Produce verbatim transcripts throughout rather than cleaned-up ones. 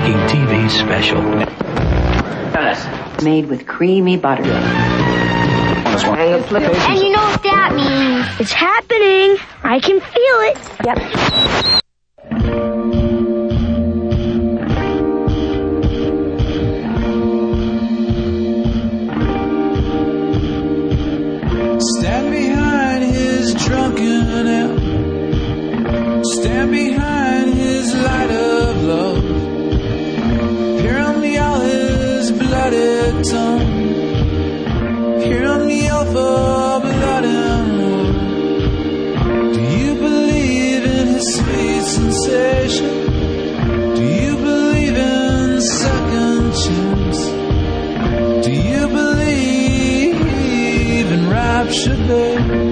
groundbreaking T V special. Made with creamy butter. And you know what that means. It's happening. I can feel it. Yep. Stand behind his drunken elf. Stand behind his light of love. Hear him yell his bloody tongue. Hear him yell for blood and war. Do you believe in his sweet sensation? Do you believe in second chance? Do you believe in rapture, babe?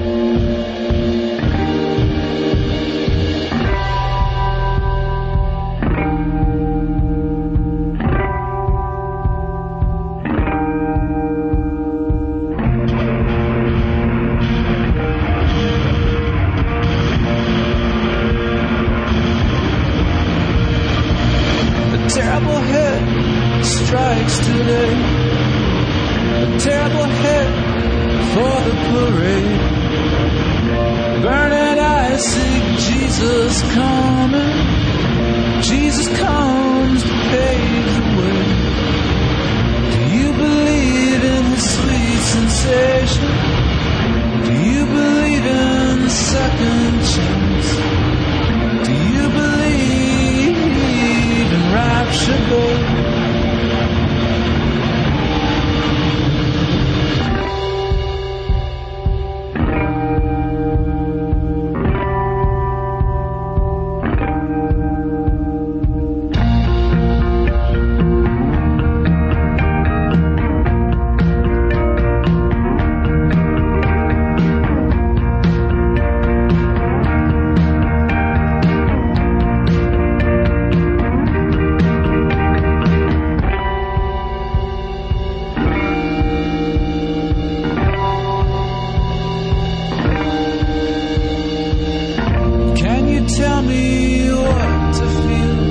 Terrible hit strikes today. A terrible hit for the parade. Burning eyes seek Jesus coming. Jesus comes to pave the way. Do you believe in his sweet sensation? Do you believe in second chance? Do you believe in rapture, babe? Tell me what to feel.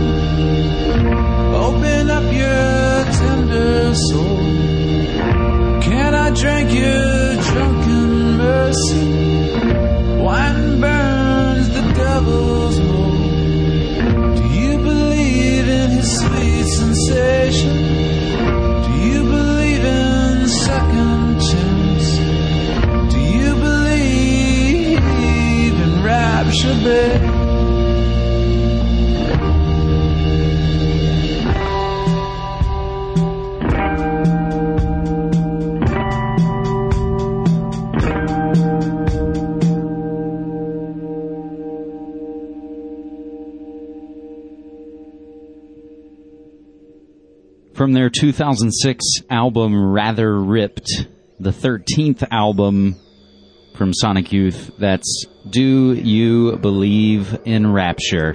Open up your tender soul. Can I drink your drunken mercy? Wine burns the devil's hole. Do you believe in his sweet sensation? Do you believe in second chance? Do you believe in rapture, babe? From their two thousand six album Rather Ripped, the thirteenth album from Sonic Youth, that's Do You Believe in Rapture?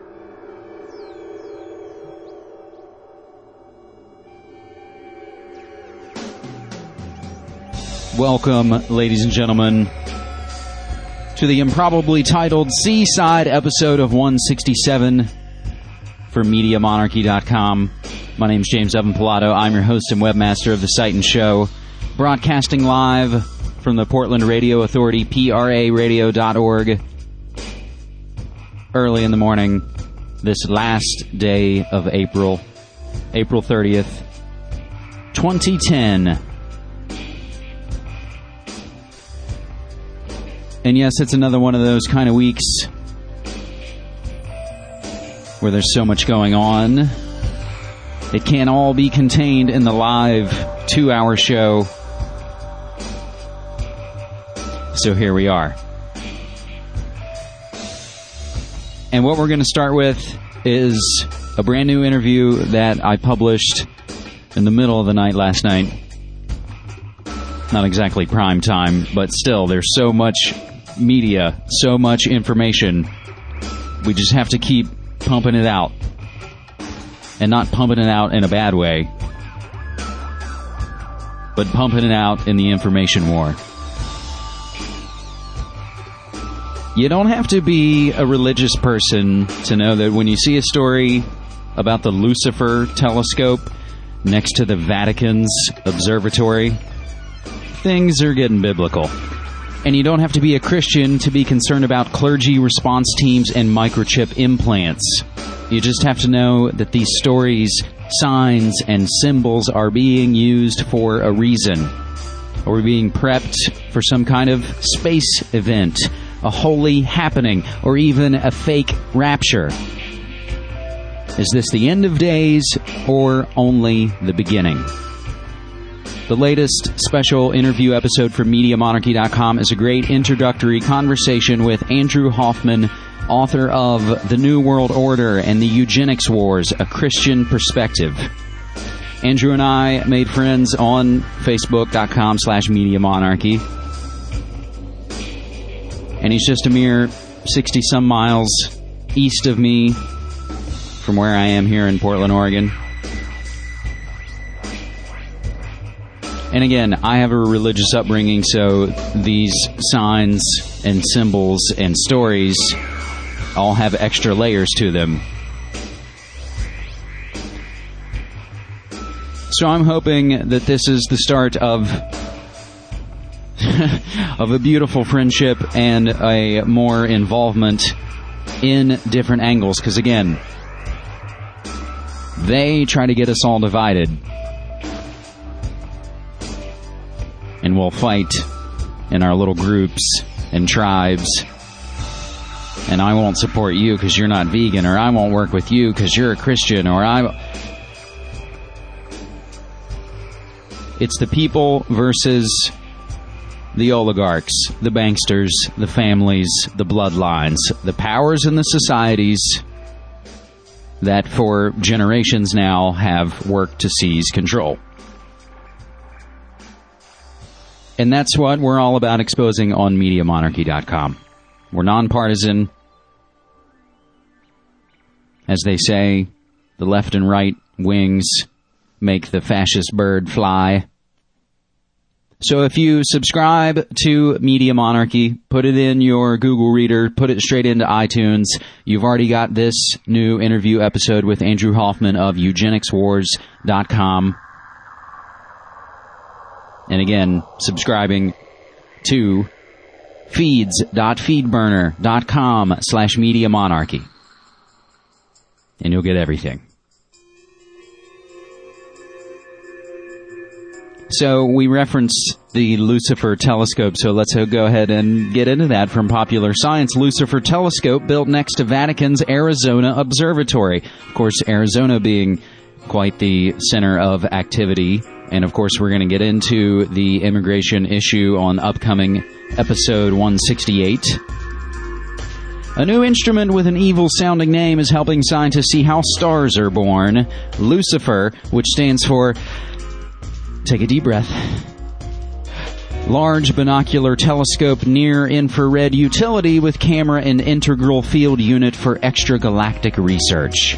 Welcome, ladies and gentlemen, to the improbably titled Seaside episode of one sixty-seven for Media Monarchy dot com. My name's James Evan Pilato. I'm your host and webmaster of the site and show, broadcasting live from the Portland Radio Authority, P R A radio dot org, early in the morning, this last day of April, April thirtieth, twenty ten. And yes, it's another one of those kind of weeks where there's so much going on. It can't all be contained in the live two-hour show. So here we are. And what we're going to start with is a brand new interview that I published in the middle of the night last night. Not exactly prime time, but still, there's so much media, so much information. We just have to keep pumping it out. And not pumping it out in a bad way, but pumping it out in the information war. You don't have to be a religious person to know that when you see a story about the Lucifer telescope next to the Vatican's observatory, things are getting biblical. And you don't have to be a Christian to be concerned about clergy response teams and microchip implants. You just have to know that these stories, signs, and symbols are being used for a reason. Or we're being prepped for some kind of space event, a holy happening, or even a fake rapture. Is this the end of days or only the beginning? The latest special interview episode from Media Monarchy dot com is a great introductory conversation with Andrew Hoffman, author of The New World Order and the Eugenics Wars, A Christian Perspective. Andrew and I made friends on Facebook dot com slash Media Monarchy. And he's just a mere sixty-some miles east of me from where I am here in Portland, Oregon. And again, I have a religious upbringing, so these signs and symbols and stories all have extra layers to them. So I'm hoping that this is the start of of a beautiful friendship and a more involvement in different angles. Because again, they try to get us all divided. And we'll fight in our little groups and tribes. And I won't support you because you're not vegan, or I won't work with you because you're a Christian, or I... It's the people versus the oligarchs, the banksters, the families, the bloodlines, the powers in the societies that for generations now have worked to seize control. And that's what we're all about exposing on Media Monarchy dot com. We're nonpartisan. As they say, the left and right wings make the fascist bird fly. So if you subscribe to Media Monarchy, put it in your Google Reader, put it straight into iTunes, you've already got this new interview episode with Andrew Hoffman of Eugenics Wars dot com. And again, subscribing to feeds dot feedburner dot com slash Media Monarchy. And you'll get everything. So we referenced the Lucifer telescope, so let's go ahead and get into that from Popular Science. Lucifer telescope built next to Vatican's Arizona Observatory. Of course, Arizona being quite the center of activity. And of course, we're going to get into the immigration issue on upcoming episode one sixty-eight. A new instrument with an evil-sounding name is helping scientists see how stars are born. Lucifer, which stands for... Take a deep breath. Large binocular telescope near-infrared utility with camera and integral field unit for extragalactic research.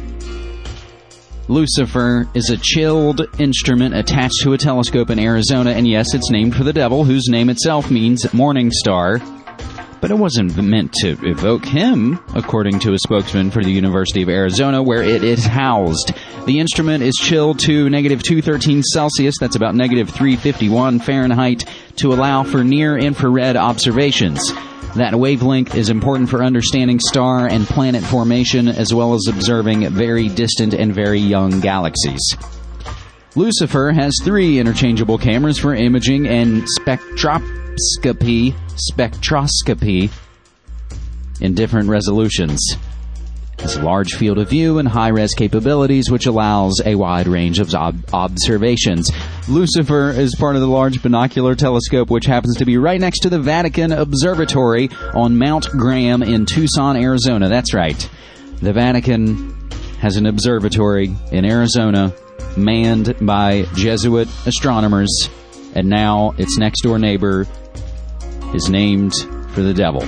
Lucifer is a chilled instrument attached to a telescope in Arizona, and yes, it's named for the devil, whose name itself means morning star. But it wasn't meant to evoke him, according to a spokesman for the University of Arizona, where it is housed. The instrument is chilled to negative two thirteen Celsius, that's about negative three fifty-one Fahrenheit, to allow for near-infrared observations. That wavelength is important for understanding star and planet formation, as well as observing very distant and very young galaxies. Lucifer has three interchangeable cameras for imaging and spectroscopy, spectroscopy in different resolutions. It's a large field of view and high-res capabilities, which allows a wide range of ob- observations. Lucifer is part of the large binocular telescope, which happens to be right next to the Vatican Observatory on Mount Graham in Tucson, Arizona. That's right. The Vatican has an observatory in Arizona manned by Jesuit astronomers, and now its next-door neighbor is named for the devil.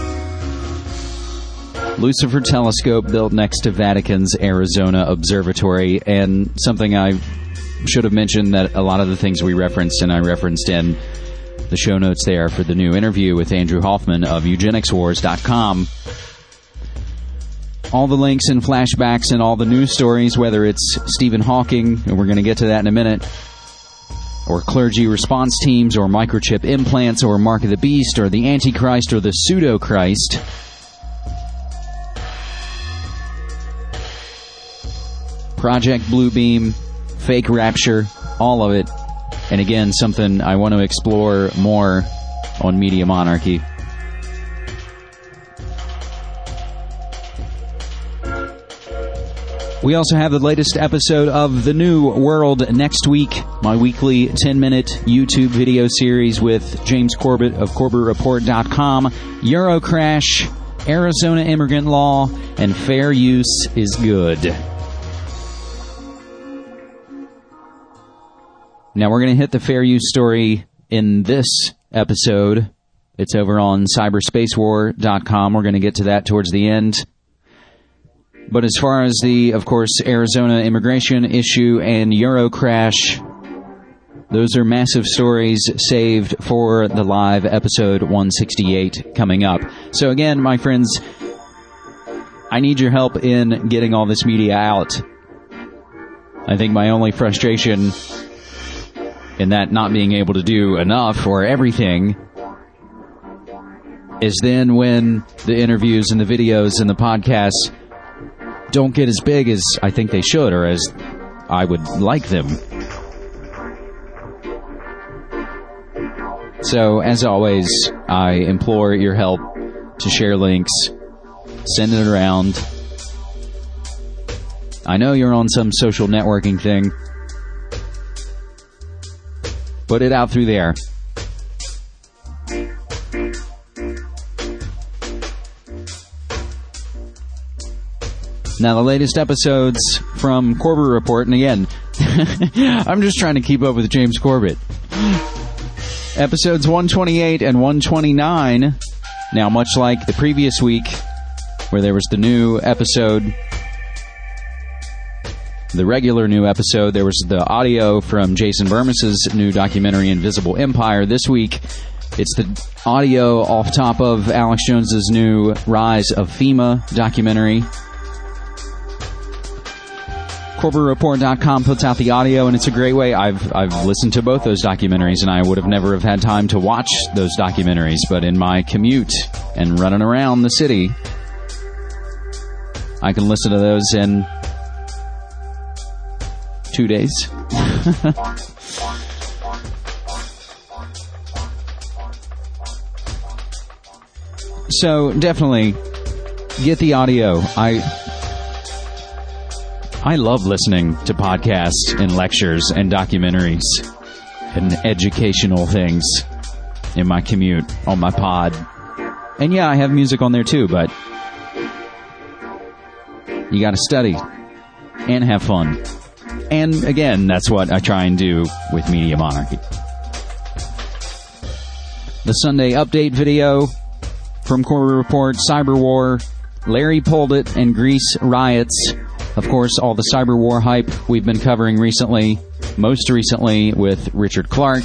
Lucifer telescope built next to Vatican's Arizona Observatory, and something I should have mentioned that a lot of the things we referenced, and I referenced in the show notes there for the new interview with Andrew Hoffman of Eugenics Wars dot com. all the links and flashbacks and all the news stories, whether it's Stephen Hawking, and we're going to get to that in a minute, or clergy response teams, or microchip implants, or Mark of the Beast, or the Antichrist, or the Pseudo-Christ. Project Bluebeam, fake rapture, all of it. And again, something I want to explore more on Media Monarchy. We also have the latest episode of The New World next week, my weekly ten-minute YouTube video series with James Corbett of Corbett Report dot com, Eurocrash, Arizona immigrant law, and fair use is good. Now we're going to hit the fair use story in this episode. It's over on cyberspace war dot com. We're going to get to that towards the end. But as far as the, of course, Arizona immigration issue and Eurocrash, those are massive stories saved for the live episode one sixty-eight coming up. So again, my friends, I need your help in getting all this media out. I think my only frustration in that not being able to do enough or everything is then when the interviews and the videos and the podcasts don't get as big as I think they should, or as I would like them. So, as always, I implore your help to share links, send it around. I know you're on some social networking thing. Put it out through there. Now, the latest episodes from Corbett Report, and again, I'm just trying to keep up with James Corbett. Episodes one twenty-eight and one twenty-nine, now much like the previous week, where there was the new episode, the regular new episode, there was the audio from Jason Bermas's new documentary, Invisible Empire. This week, it's the audio off top of Alex Jones's new Rise of FEMA documentary. Corbett Report dot com puts out the audio, and it's a great way. I've I've listened to both those documentaries, and I would have never have had time to watch those documentaries, but in my commute and running around the city, I can listen to those in two days. So definitely get the audio. I I love listening to podcasts and lectures and documentaries and educational things in my commute on my pod. And yeah, I have music on there too, but you got to study and have fun. And again, that's what I try and do with Media Monarchy. The Sunday update video from Corbett Report, Cyber War, Larry pulled it, and Greece riots. Of course, all the cyber war hype we've been covering recently, most recently with Richard Clark.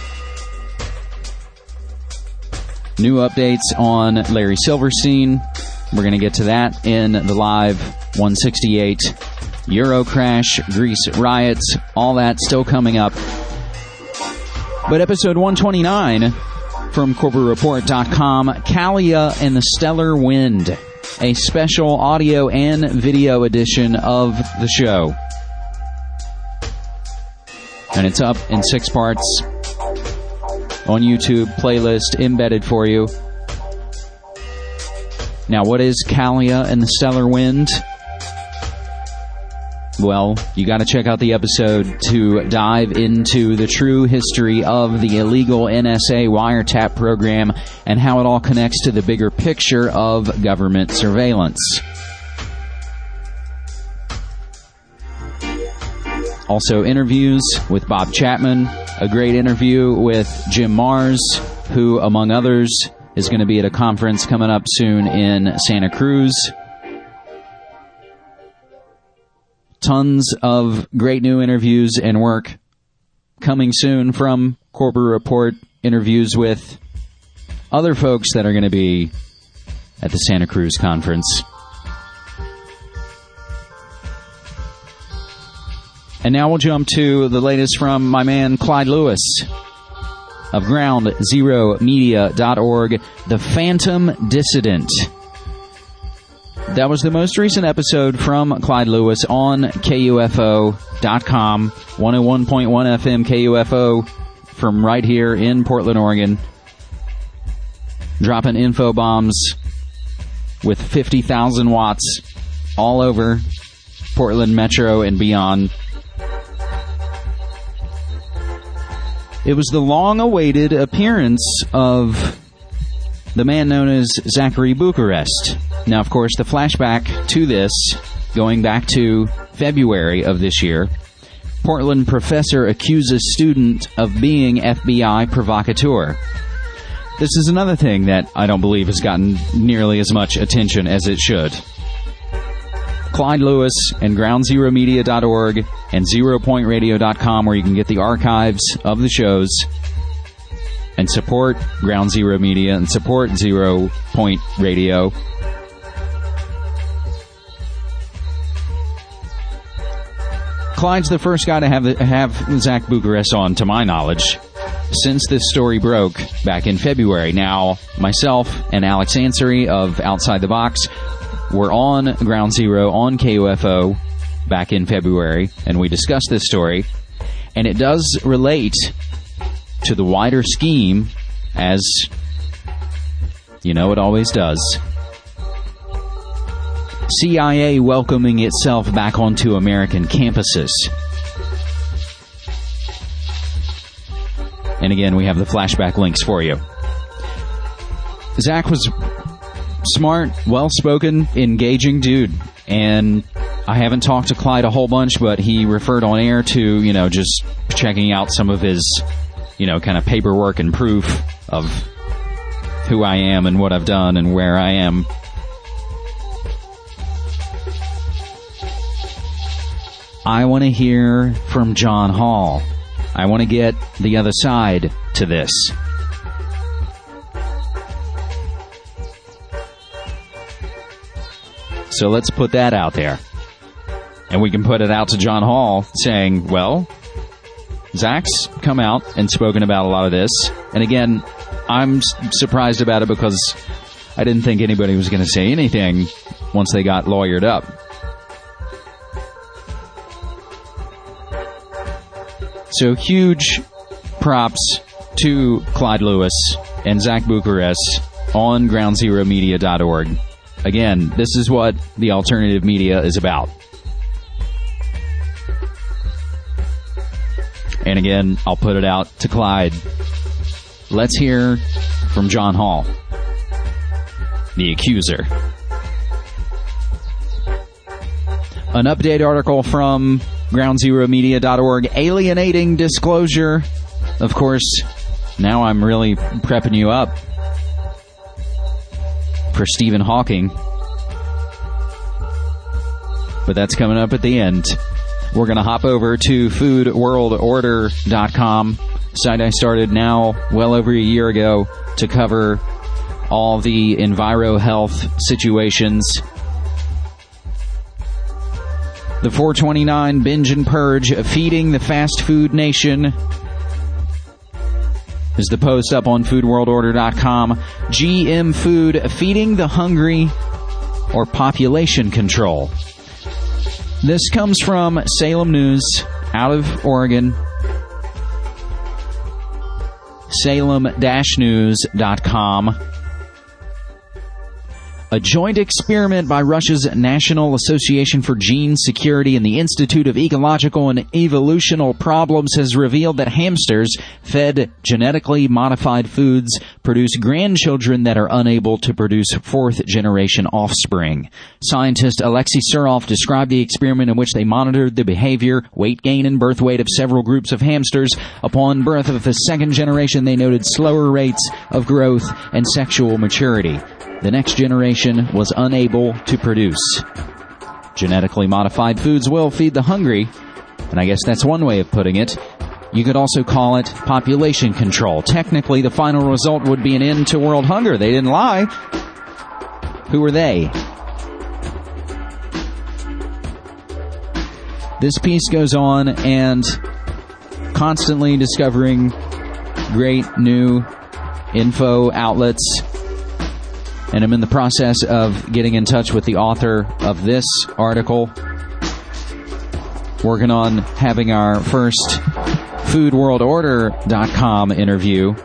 New updates on Larry Silverstein. We're going to get to that in the live one sixty-eight. Eurocrash, Greece riots, all that still coming up. But episode one twenty-nine from Corbett Report dot com, Kalia and the Stellar Wind, a special audio and video edition of the show. And it's up in six parts on YouTube, playlist embedded for you. Now, what is Kalia and the Stellar Wind? Well, you got to check out the episode to dive into the true history of the illegal N S A wiretap program and how it all connects to the bigger picture of government surveillance. Also, interviews with Bob Chapman, a great interview with Jim Mars, who, among others, is going to be at a conference coming up soon in Santa Cruz. Tons of great new interviews and work coming soon from Corbett Report, interviews with other folks that are going to be at the Santa Cruz conference. And now we'll jump to the latest from my man Clyde Lewis of ground zero media dot org, The Phantom Dissident. That was the most recent episode from Clyde Lewis on K U F O dot com, one oh one point one F M K U F O from right here in Portland, Oregon. Dropping info bombs with fifty thousand watts all over Portland Metro and beyond. It was the long-awaited appearance of the man known as Zachary Bucharest. Now, of course, the flashback to this, going back to February of this year, Portland professor accuses student of being F B I provocateur. This is another thing that I don't believe has gotten nearly as much attention as it should. Clyde Lewis and ground zero media dot org and zero point radio dot com, where you can get the archives of the shows and support Ground Zero Media and support Zero Point Radio. Clyde's the first guy to have have Zach Bucharest on, to my knowledge, since this story broke back in February. Now, myself and Alex Ansary of Outside the Box were on Ground Zero on K U F O back in February, and we discussed this story, and it does relate to the wider scheme, as you know it always does. C I A welcoming itself back onto American campuses. And again, we have the flashback links for you. Zach was smart, well-spoken, engaging dude. And I haven't talked to Clyde a whole bunch, but he referred on air to, you know, just checking out some of his, you know, kind of paperwork and proof of who I am and what I've done and where I am. I want to hear from John Hall. I want to get the other side to this. So let's put that out there. And we can put it out to John Hall saying, well, Zach's come out and spoken about a lot of this. And again, I'm surprised about it because I didn't think anybody was going to say anything once they got lawyered up. So huge props to Clyde Lewis and Zach Bucharest on ground zero media dot org. Again, this is what the alternative media is about. And again, I'll put it out to Clyde. Let's hear from John Hall, the accuser. An update article from ground zero media dot org, alienating disclosure. Of course, now I'm really prepping you up for Stephen Hawking. But that's coming up at the end. We're going to hop over to food world order dot com, site I started now well over a year ago to cover all the enviro health situations. The four twenty-nine binge and purge, feeding the fast food nation, is the post up on food world order dot com. G M food, feeding the hungry, or population control. This comes from Salem News out of Oregon. salem dash news dot com. A joint experiment by Russia's National Association for Gene Security and the Institute of Ecological and Evolutional Problems has revealed that hamsters fed genetically modified foods produce grandchildren that are unable to produce fourth-generation offspring. Scientist Alexei Surov described the experiment in which they monitored the behavior, weight gain, and birth weight of several groups of hamsters. Upon birth of the second generation, they noted slower rates of growth and sexual maturity. The next generation was unable to produce. Genetically modified foods will feed the hungry, and I guess that's one way of putting it. You could also call it population control. Technically, the final result would be an end to world hunger. They didn't lie. Who are they? This piece goes on, and constantly discovering great new info outlets. And I'm in the process of getting in touch with the author of this article. Working on having our first food world order dot com interview.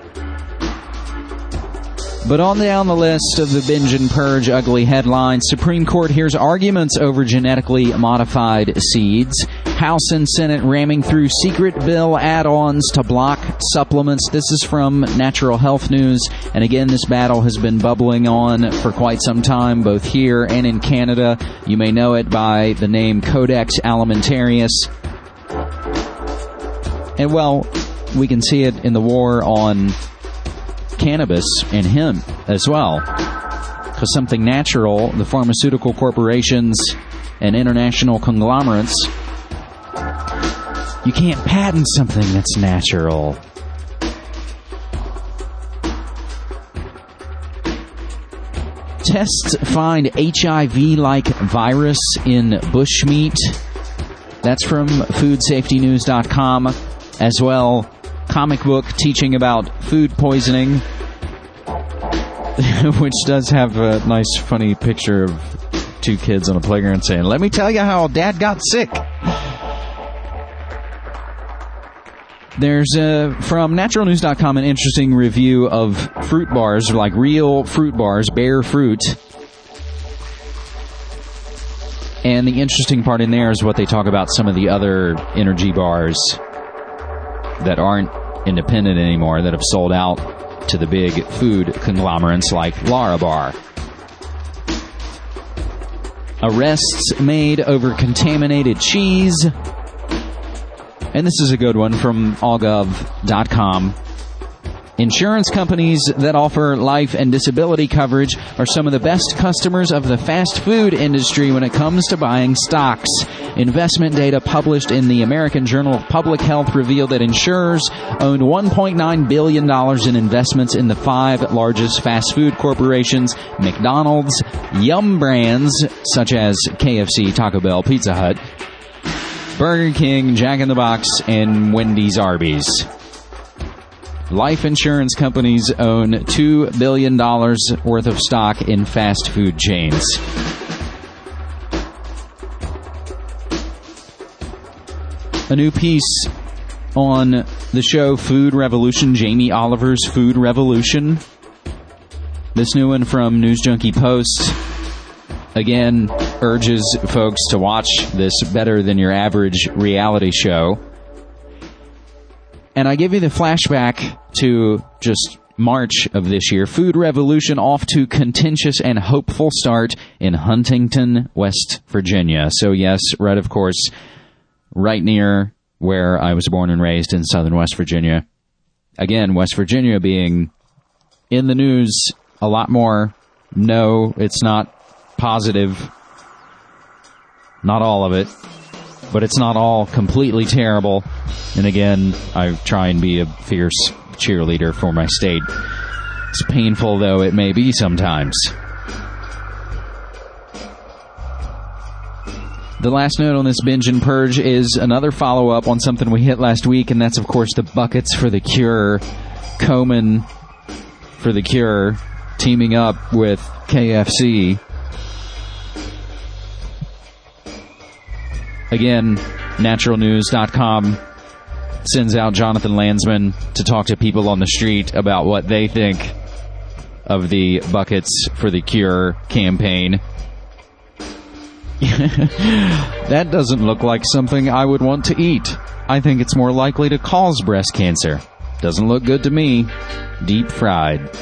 But on down the list of the binge and purge ugly headlines, Supreme Court hears arguments over genetically modified seeds. House and Senate ramming through secret bill add-ons to block supplements. This is from Natural Health News. And again, this battle has been bubbling on for quite some time, both here and in Canada. You may know it by the name Codex Alimentarius. And, well, we can see it in the war on cannabis and hemp as well. Because something natural, the pharmaceutical corporations and international conglomerates, you can't patent something that's natural. Tests find H I V-like virus in bushmeat. That's from food safety news dot com. As well, comic book teaching about food poisoning, which does have a nice, funny picture of two kids on a playground saying, "Let me tell you how Dad got sick." There's, uh, from natural news dot com, an interesting review of fruit bars, like real fruit bars, bare fruit. And the interesting part in there is what they talk about some of the other energy bars that aren't independent anymore, that have sold out to the big food conglomerates like Larabar. Arrests made over contaminated cheese. And this is a good one from all gov dot com. Insurance companies that offer life and disability coverage are some of the best customers of the fast food industry when it comes to buying stocks. Investment data published in the American Journal of Public Health revealed that insurers owned one point nine billion dollars in investments in the five largest fast food corporations: McDonald's, Yum Brands, such as K F C, Taco Bell, Pizza Hut, Burger King, Jack in the Box, and Wendy's Arby's. Life insurance companies own two billion dollars worth of stock in fast food chains. A new piece on the show Food Revolution, Jamie Oliver's Food Revolution. This new one from News Junkie Post, again, urges folks to watch this better than your average reality show. And I give you the flashback to just March of this year. Food Revolution off to contentious and hopeful start in Huntington, West Virginia. So yes, right, of course, right near where I was born and raised in southern West Virginia. Again, West Virginia being in the news a lot more. No, it's not positive. Not all of it. But it's not all completely terrible. And again, I try and be a fierce cheerleader for my state. As painful though it may be sometimes. The last note on this binge and purge is another follow-up on something we hit last week, and that's, of course, the buckets for the cure. Komen for the cure, teaming up with K F C. Again, natural news dot com sends out Jonathan Landsman to talk to people on the street about what they think of the Buckets for the Cure campaign. That doesn't look like something I would want to eat. I think it's more likely to cause breast cancer. Doesn't look good to me. Deep fried.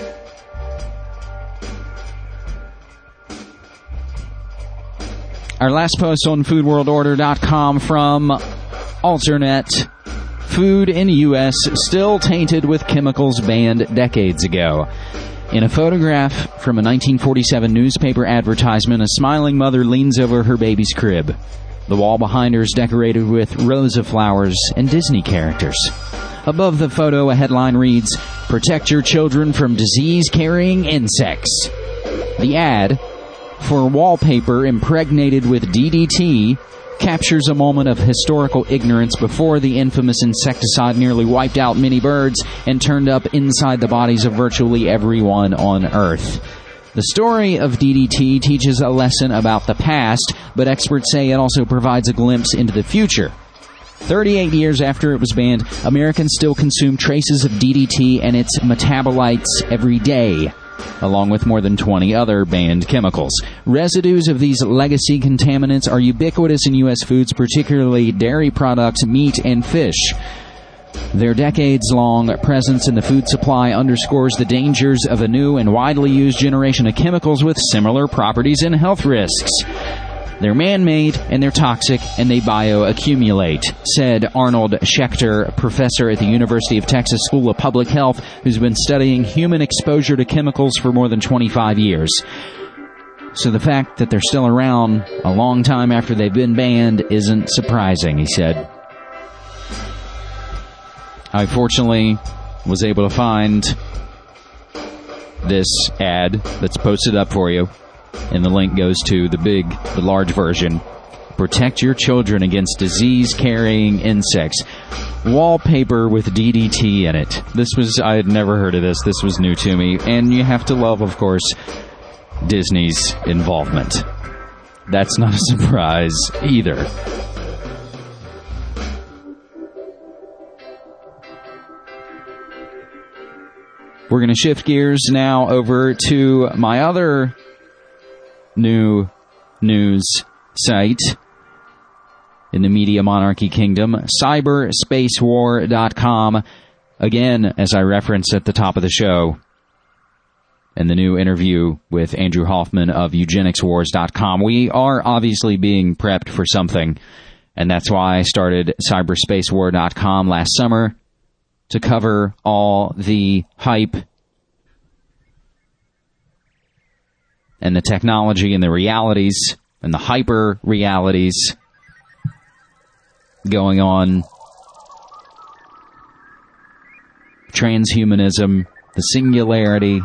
Our last post on food world order dot com from Alternet. Food in the U S still tainted with chemicals banned decades ago. In a photograph from a nineteen forty-seven newspaper advertisement, a smiling mother leans over her baby's crib. The wall behind her is decorated with rows of flowers and Disney characters. Above the photo, a headline reads, "Protect your children from disease-carrying insects." The ad, for wallpaper impregnated with D D T, captures a moment of historical ignorance before the infamous insecticide nearly wiped out many birds and turned up inside the bodies of virtually everyone on Earth. The story of D D T teaches a lesson about the past, but experts say it also provides a glimpse into the future. thirty-eight years after it was banned, Americans still consume traces of D D T and its metabolites every day, along with more than twenty other banned chemicals. Residues of these legacy contaminants are ubiquitous in U S foods, particularly dairy products, meat, and fish. Their decades-long presence in the food supply underscores the dangers of a new and widely used generation of chemicals with similar properties and health risks. They're man-made, and they're toxic, and they bioaccumulate, said Arnold Schechter, professor at the University of Texas School of Public Health, who's been studying human exposure to chemicals for more than twenty-five years. So the fact that they're still around a long time after they've been banned isn't surprising, he said. I fortunately was able to find this ad that's posted up for you, and the link goes to the big, the large version. Protect your children against disease-carrying insects. Wallpaper with D D T in it. This was, I had never heard of this. This was new to me. And you have to love, of course, Disney's involvement. That's not a surprise either. We're going to shift gears now over to my other new news site in the media monarchy kingdom, cyber space war dot com. Again, as I referenced at the top of the show, in the new interview with Andrew Hoffman of eugenics wars dot com, we are obviously being prepped for something, and that's why I started cyber space war dot com last summer, to cover all the hype and the technology and the realities and the hyper realities going on. Transhumanism, the singularity.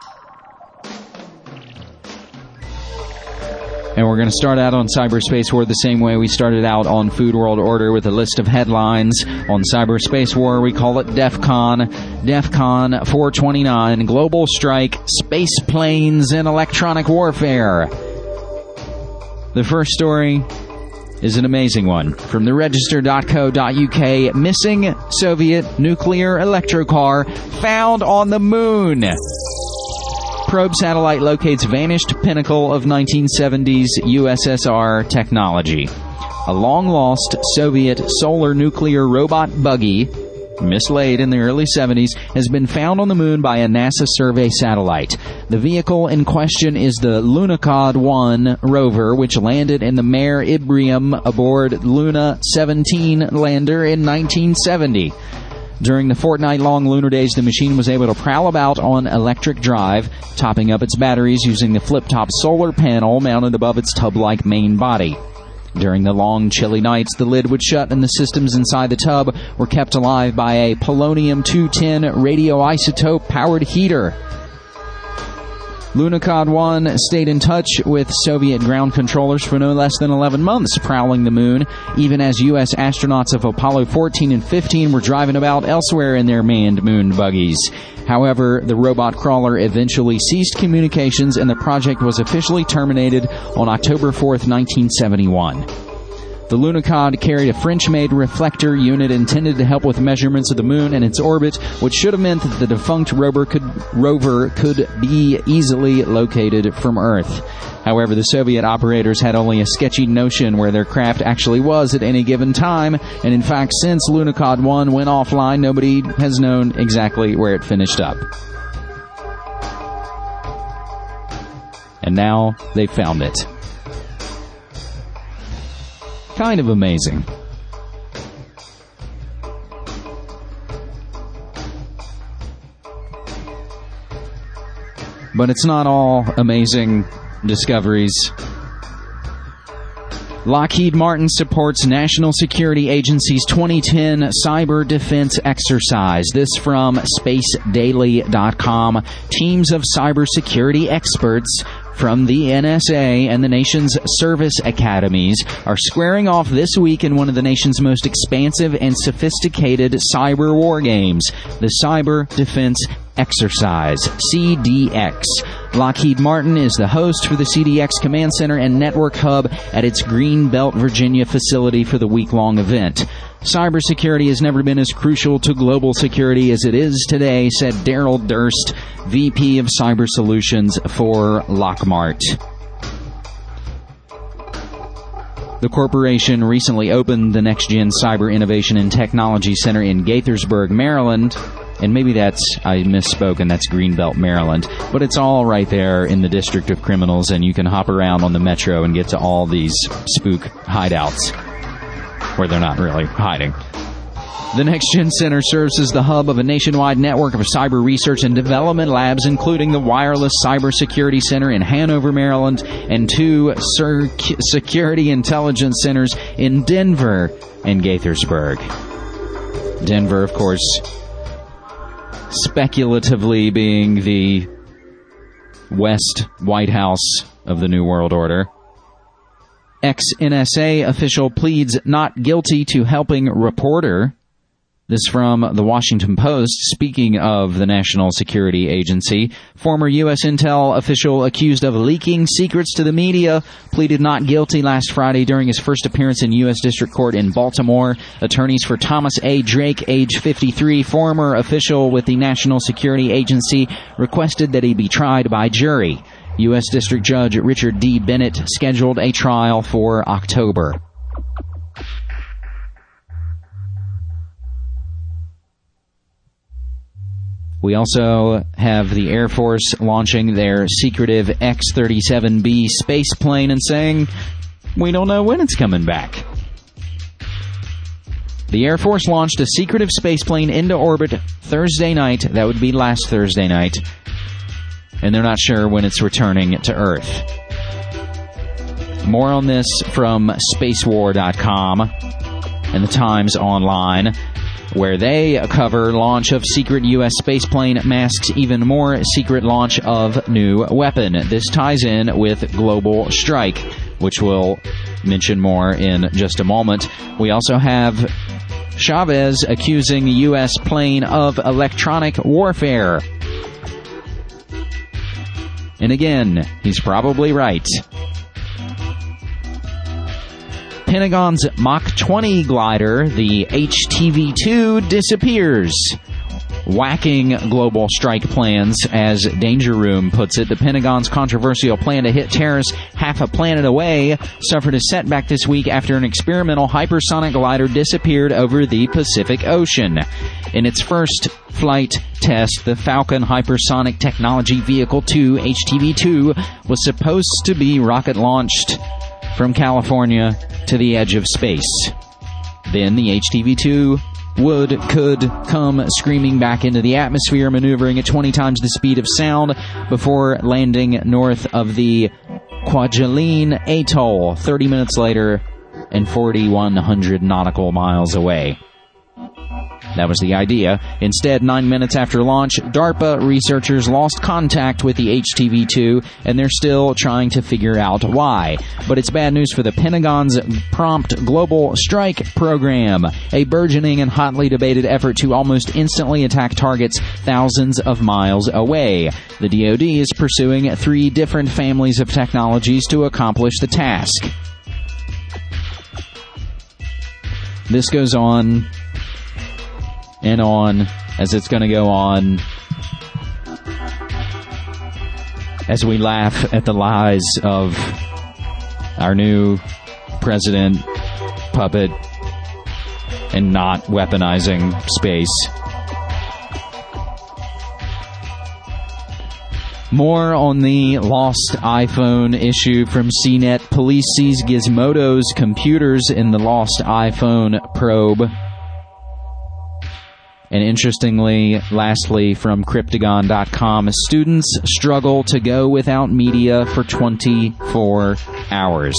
And we're going to start out on Cyberspace War the same way we started out on Food World Order, with a list of headlines. On Cyberspace War, we call it DEFCON. DEFCON four twenty-nine, Global Strike, Space Planes, and Electronic Warfare. The first story is an amazing one. From the register dot co dot U K, missing Soviet nuclear electrocar found on the moon. Probe satellite locates vanished pinnacle of nineteen seventies U S S R technology. A long-lost Soviet solar nuclear robot buggy, mislaid in the early seventies, has been found on the moon by a NASA survey satellite. The vehicle in question is the Lunokhod one rover, which landed in the Mare Imbrium aboard Luna seventeen lander in nineteen seventy. During the fortnight-long lunar days, the machine was able to prowl about on electric drive, topping up its batteries using the flip-top solar panel mounted above its tub-like main body. During the long, chilly nights, the lid would shut and the systems inside the tub were kept alive by a polonium two ten radioisotope-powered heater. Lunokhod one stayed in touch with Soviet ground controllers for no less than eleven months, prowling the moon, even as U S astronauts of Apollo fourteen and fifteen were driving about elsewhere in their manned moon buggies. However, the robot crawler eventually ceased communications, and the project was officially terminated on October fourth, nineteen seventy-one. The Lunokhod carried a French-made reflector unit intended to help with measurements of the moon and its orbit, which should have meant that the defunct rover could, rover could be easily located from Earth. However, the Soviet operators had only a sketchy notion where their craft actually was at any given time, and in fact, since Lunokhod one went offline, nobody has known exactly where it finished up. And now they found it. Kind of amazing. But it's not all amazing discoveries. Lockheed Martin supports National Security Agency's twenty ten cyber defense exercise. This from space daily dot com. Teams of cybersecurity experts from the N S A and the nation's service academies are squaring off this week in one of the nation's most expansive and sophisticated cyber war games, the Cyber Defense Exercise, C D X. Lockheed Martin is the host for the C D X Command Center and Network Hub at its Greenbelt, Virginia facility for the week-long event. Cybersecurity has never been as crucial to global security as it is today, said Daryl Durst, V P of Cyber Solutions for Lockmart. The corporation recently opened the Next Gen Cyber Innovation and Technology Center in Gaithersburg, Maryland. And maybe that's, I misspoke, and that's Greenbelt, Maryland. But it's all right there in the District of Criminals, and you can hop around on the metro and get to all these spook hideouts where they're not really hiding. The Next Gen Center serves as the hub of a nationwide network of cyber research and development labs, including the Wireless Cybersecurity Center in Hanover, Maryland, and two Cir- Security Intelligence Centers in Denver and Gaithersburg. Denver, of course, speculatively being the West White House of the New World Order. Ex-N S A official pleads not guilty to helping reporter. This from the Washington Post. Speaking of the National Security Agency, former U S Intel official accused of leaking secrets to the media pleaded not guilty last Friday during his first appearance in U S District Court in Baltimore. Attorneys for Thomas A. Drake, age fifty-three, former official with the National Security Agency, requested that he be tried by jury. U S District Judge Richard D. Bennett scheduled a trial for October. We also have the Air Force launching their secretive X thirty-seven B space plane and saying, we don't know when it's coming back. The Air Force launched a secretive space plane into orbit Thursday night. That would be last Thursday night. And they're not sure when it's returning to Earth. More on this from space war dot com and the Times Online, where they cover launch of secret U S spaceplane masks even more secret launch of new weapon. This ties in with Global Strike, which we'll mention more in just a moment. We also have Chavez accusing the U S plane of electronic warfare. And again, he's probably right. Pentagon's Mach twenty glider, the H T V two, disappears, whacking global strike plans, as Danger Room puts it. The Pentagon's controversial plan to hit terrorists half a planet away suffered a setback this week after an experimental hypersonic glider disappeared over the Pacific Ocean. In its first flight test, the Falcon Hypersonic Technology Vehicle two, H T V two, was supposed to be rocket launched from California to the edge of space. Then the H T V two would, could come screaming back into the atmosphere, maneuvering at twenty times the speed of sound before landing north of the Kwajalein Atoll thirty minutes later and forty-one hundred nautical miles away. That was the idea. Instead, nine minutes after launch, DARPA researchers lost contact with the H T V two, and they're still trying to figure out why. But it's bad news for the Pentagon's Prompt Global Strike program, a burgeoning and hotly debated effort to almost instantly attack targets thousands of miles away. The D O D is pursuing three different families of technologies to accomplish the task. This goes on and on, as it's going to go on, as we laugh at the lies of our new president, puppet, and not weaponizing space. More on the lost iPhone issue from C net. Police seize Gizmodo's computers in the lost iPhone probe. And interestingly, lastly, from Cryptagon dot com, students struggle to go without media for twenty-four hours.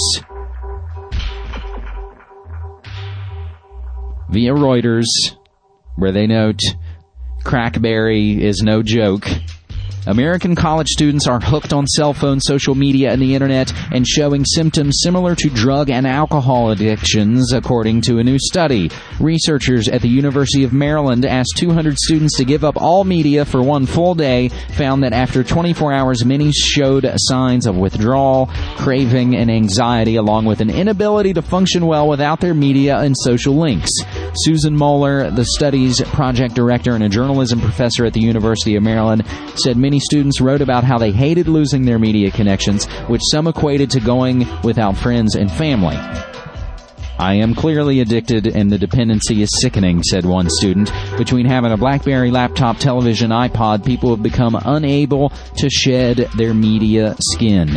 Via Reuters, where they note, Crackberry is no joke. American college students are hooked on cell phone, social media, and the internet and showing symptoms similar to drug and alcohol addictions, according to a new study. Researchers at the University of Maryland asked two hundred students to give up all media for one full day, found that after twenty-four hours, many showed signs of withdrawal, craving, and anxiety, along with an inability to function well without their media and social links. Susan Moeller, the study's project director and a journalism professor at the University of Maryland, said many students wrote about how they hated losing their media connections, which some equated to going without friends and family. I am clearly addicted and the dependency is sickening, said one student. Between having a BlackBerry, laptop, television, iPod, people have become unable to shed their media skin.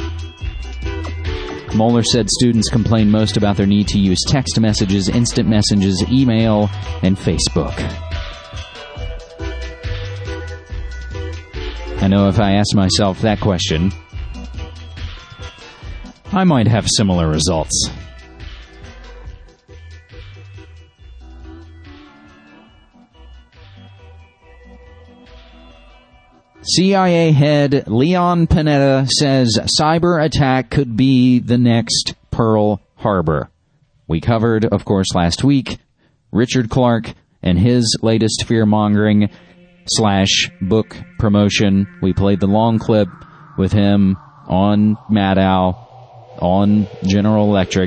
Moeller said students complain most about their need to use text messages, instant messages, email, and Facebook. I know if I ask myself that question, I might have similar results. C I A head Leon Panetta says cyber attack could be the next Pearl Harbor. We covered, of course, last week, Richard Clarke and his latest fear-mongering slash book promotion. We played the long clip with him on Maddow, on General Electric,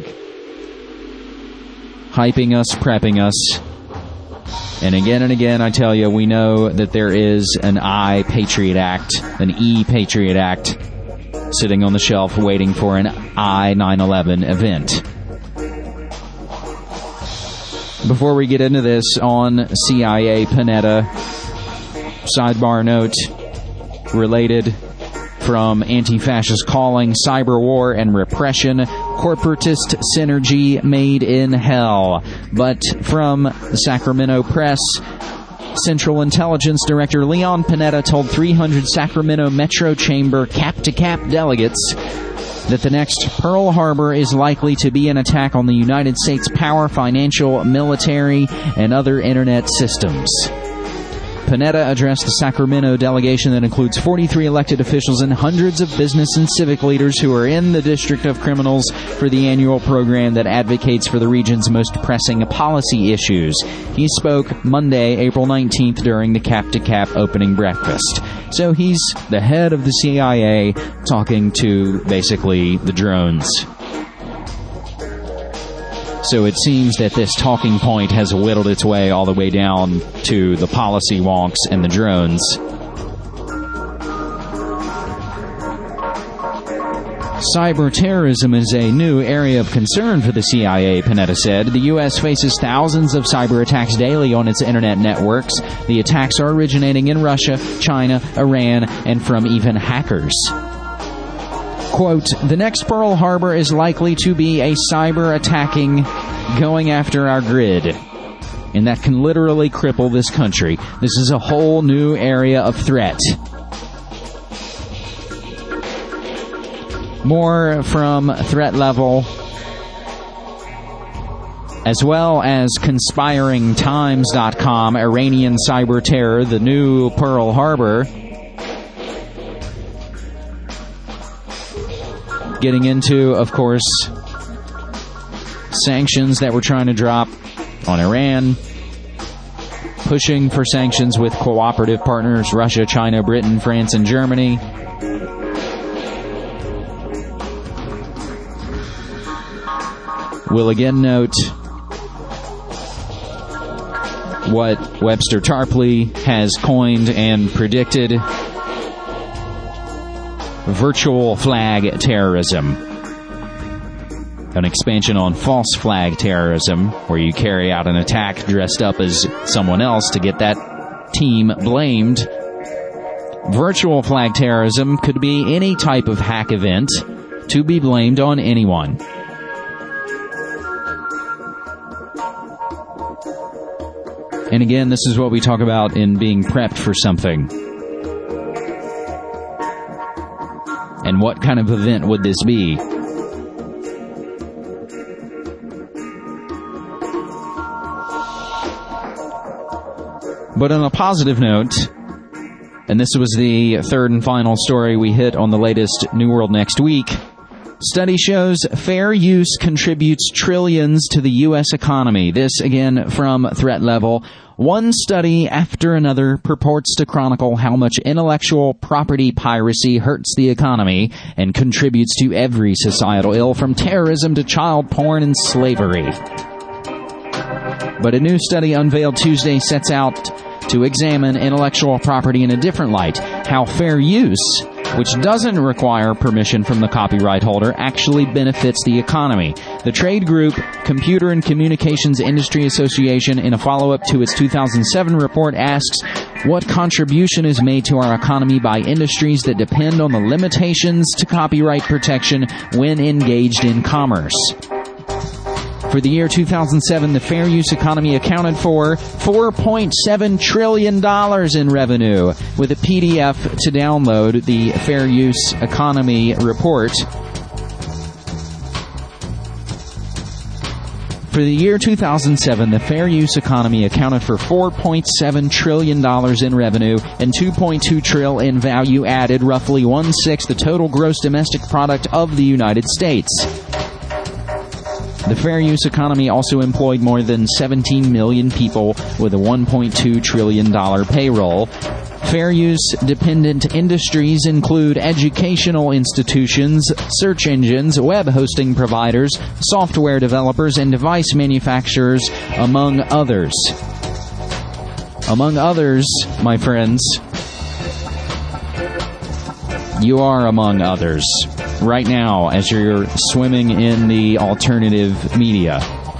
hyping us, prepping us. And again and again, I tell you, we know that there is an I Patriot Act, an E Patriot Act, sitting on the shelf waiting for an I nine eleven event. Before we get into this on C I A Panetta, sidebar note related from Anti-Fascist Calling, Cyber War and Repression, Corporatist Synergy Made in Hell. But from the Sacramento Press, Central Intelligence Director Leon Panetta told three hundred Sacramento Metro Chamber cap-to-cap delegates that the next Pearl Harbor is likely to be an attack on the United States power, financial, military, and other internet systems. Panetta addressed the Sacramento delegation that includes forty-three elected officials and hundreds of business and civic leaders who are in the District of Criminals for the annual program that advocates for the region's most pressing policy issues. He spoke Monday, April nineteenth, during the Cap to Cap opening breakfast. So he's the head of the C I A talking to basically the drones. So it seems that this talking point has whittled its way all the way down to the policy wonks and the drones. Cyber terrorism is a new area of concern for the C I A, Panetta said. The U S faces thousands of cyber attacks daily on its internet networks. The attacks are originating in Russia, China, Iran, and from even hackers. Quote, the next Pearl Harbor is likely to be a cyber attacking going after our grid. And that can literally cripple this country. This is a whole new area of threat. More from Threat Level, as well as conspiring times dot com, Iranian cyber terror, the new Pearl Harbor. Getting into, of course, sanctions that we're trying to drop on Iran, pushing for sanctions with cooperative partners, Russia, China, Britain, France, and Germany. We'll again note what Webster Tarpley has coined and predicted: virtual flag terrorism. An expansion on false flag terrorism, where you carry out an attack dressed up as someone else to get that team blamed. Virtual flag terrorism could be any type of hack event to be blamed on anyone. And again, this is what we talk about in being prepped for something. And what kind of event would this be? But on a positive note, And this was the third and final story we hit on the latest New World Next Week. Study shows fair use contributes trillions to the U S economy. This, again, from Threat Level. One study after another purports to chronicle how much intellectual property piracy hurts the economy and contributes to every societal ill, from terrorism to child porn and slavery. But a new study unveiled Tuesday sets out to examine intellectual property in a different light, how fair use, which doesn't require permission from the copyright holder, actually benefits the economy. The trade group Computer and Communications Industry Association, in a follow-up to its two thousand seven report, asks what contribution is made to our economy by industries that depend on the limitations to copyright protection when engaged in commerce. For the year two thousand seven, the fair use economy accounted for four point seven trillion dollars in revenue. With a P D F to download, the Fair Use Economy Report. For the year two thousand seven, the fair use economy accounted for four point seven trillion dollars in revenue and two point two trillion dollars in value added, roughly one-sixth the total gross domestic product of the United States. The fair use economy also employed more than seventeen million people with a one point two trillion dollars payroll. Fair use dependent industries include educational institutions, search engines, web hosting providers, software developers, and device manufacturers, among others. Among others, my friends, you are among others. Right now, as you're swimming in the alternative media.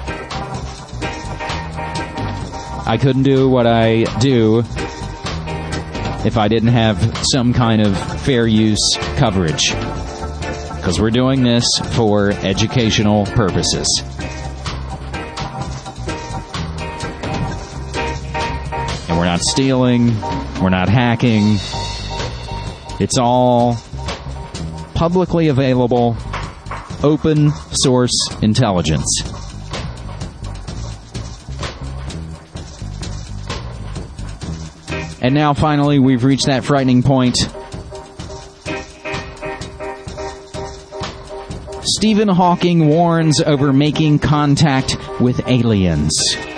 I couldn't do what I do if I didn't have some kind of fair use coverage. Because we're doing this for educational purposes. And we're not stealing, we're not hacking. It's all publicly available, open source intelligence. And now, finally, we've reached that frightening point. Stephen Hawking warns over making contact with aliens.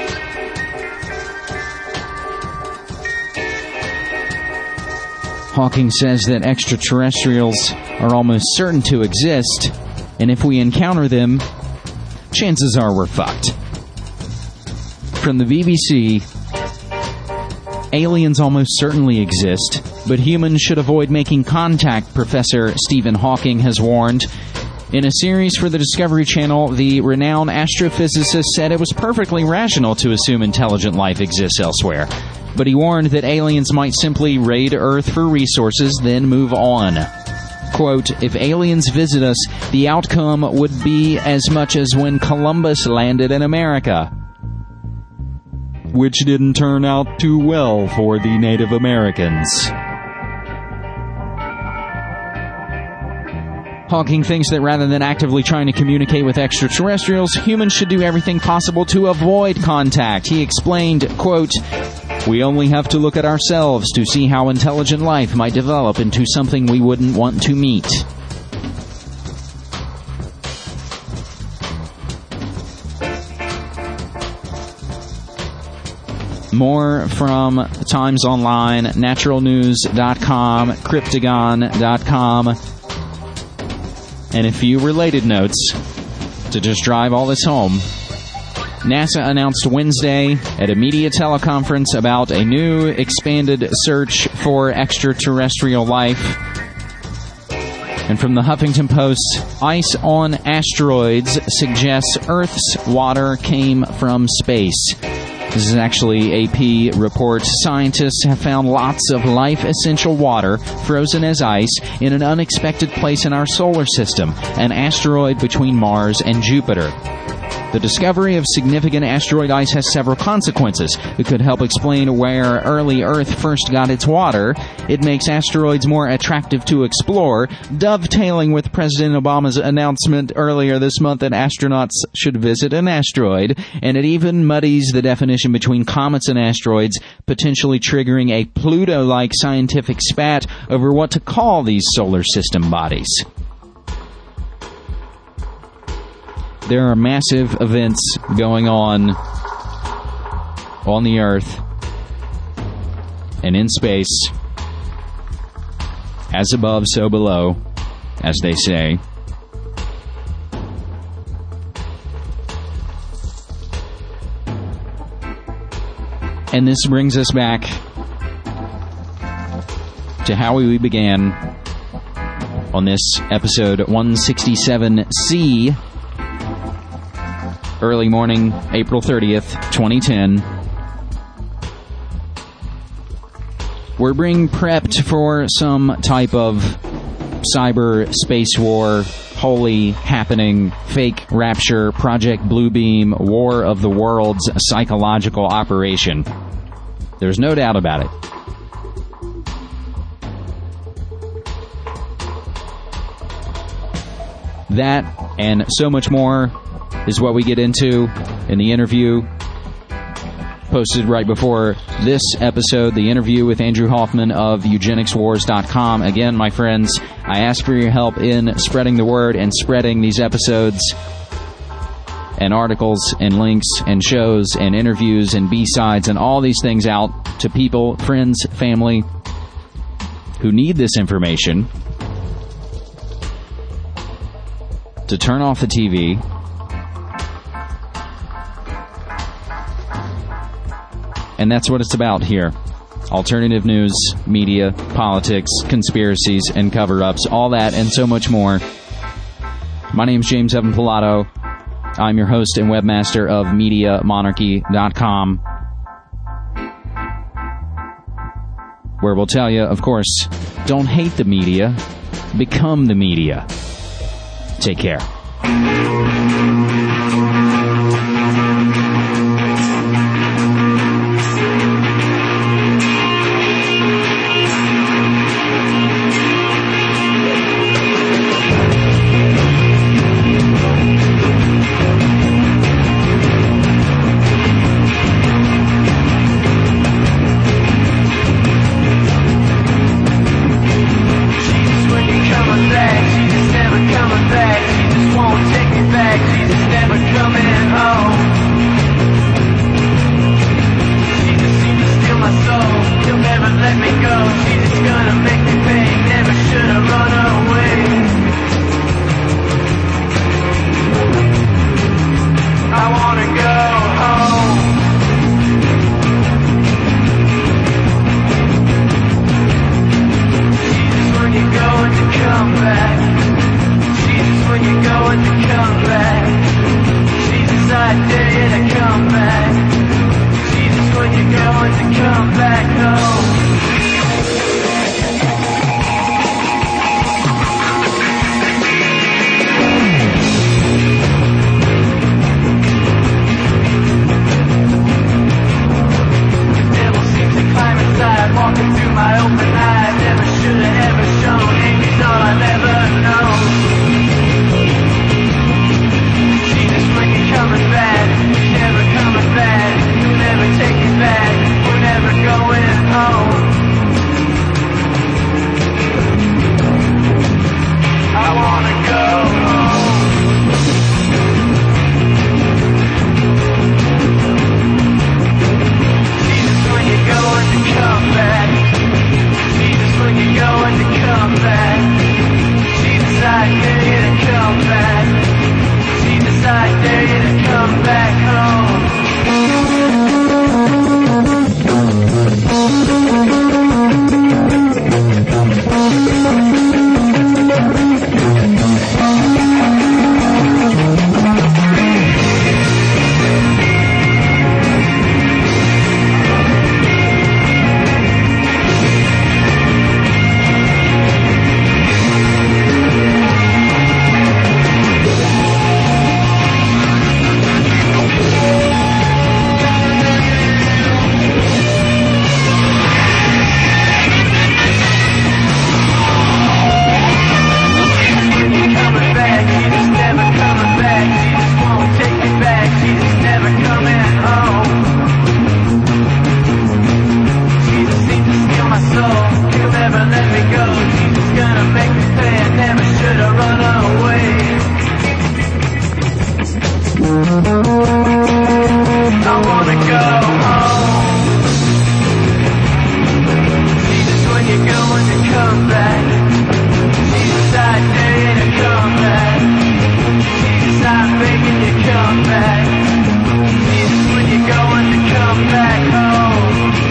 Hawking says that extraterrestrials are almost certain to exist, and if we encounter them, chances are we're fucked. From the B B C, aliens almost certainly exist, but humans should avoid making contact, Professor Stephen Hawking has warned. In a series for the Discovery Channel, the renowned astrophysicist said it was perfectly rational to assume intelligent life exists elsewhere. But he warned that aliens might simply raid Earth for resources, then move on. Quote, if aliens visit us, the outcome would be as much as when Columbus landed in America. Which didn't turn out too well for the Native Americans. Hawking thinks that rather than actively trying to communicate with extraterrestrials, humans should do everything possible to avoid contact. He explained, quote, we only have to look at ourselves to see how intelligent life might develop into something we wouldn't want to meet. More from Times Online, natural news dot com, cryptagon dot com, and a few related notes to just drive all this home. NASA announced Wednesday at a media teleconference about a new expanded search for extraterrestrial life. And from the Huffington Post, ice on asteroids suggests Earth's water came from space. This is actually A P report. Scientists have found lots of life-essential water frozen as ice in an unexpected place in our solar system, an asteroid between Mars and Jupiter. The discovery of significant asteroid ice has several consequences. It could help explain where early Earth first got its water. It makes asteroids more attractive to explore, dovetailing with President Obama's announcement earlier this month that astronauts should visit an asteroid. And it even muddies the definition between comets and asteroids, potentially triggering a Pluto-like scientific spat over what to call these solar system bodies. There are massive events going on on the Earth and in space, as above, so below, as they say. And this brings us back to how we began on this episode one sixty-seven C. Early morning, April thirtieth, twenty ten. We're being prepped for some type of cyber space war, holy happening, fake rapture, Project Bluebeam, War of the Worlds psychological operation. There's no doubt about it. That and so much more is what we get into in the interview posted right before this episode, the interview with Andrew Hoffman of eugenics wars dot com. Again, my friends, I ask for your help in spreading the word and spreading these episodes and articles and links and shows and interviews and B-sides and all these things out to people, friends, family who need this information to turn off the T V and that's what it's about here. Alternative news, media, politics, conspiracies, and cover-ups, all that and so much more. My name's James Evan Pilato. I'm your host and webmaster of media monarchy dot com, where we'll tell you, of course, don't hate the media, become the media. Take care. Coming back, she just never coming back. She just won't take me back. She's go home. Jesus, when you're going to come back. Jesus, I dare you to come back. Jesus, I'm begging you to come back. Jesus, when you're going to come back home.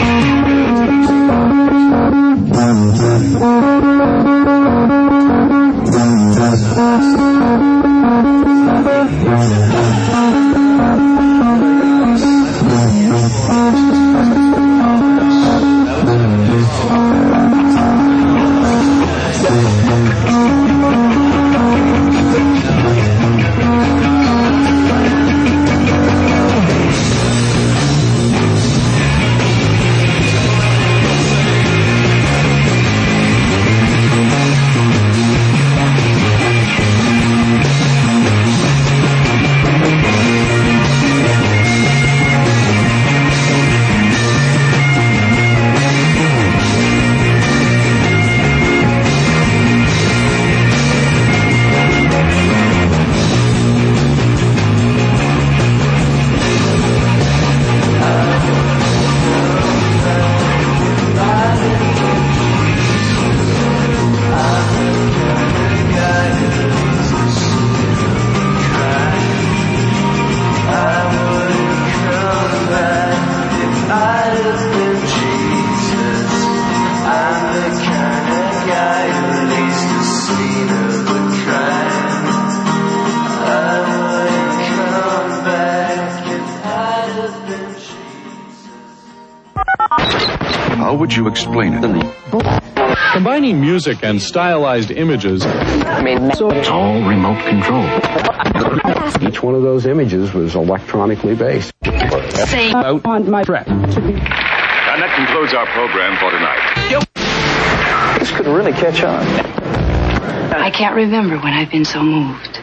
How would you explain it? Combining music and stylized images. I mean, so it's all remote control. Each one of those images was electronically based. Say out on my breath. And that concludes our program for tonight. Yo. This could really catch on. I can't remember when I've been so moved.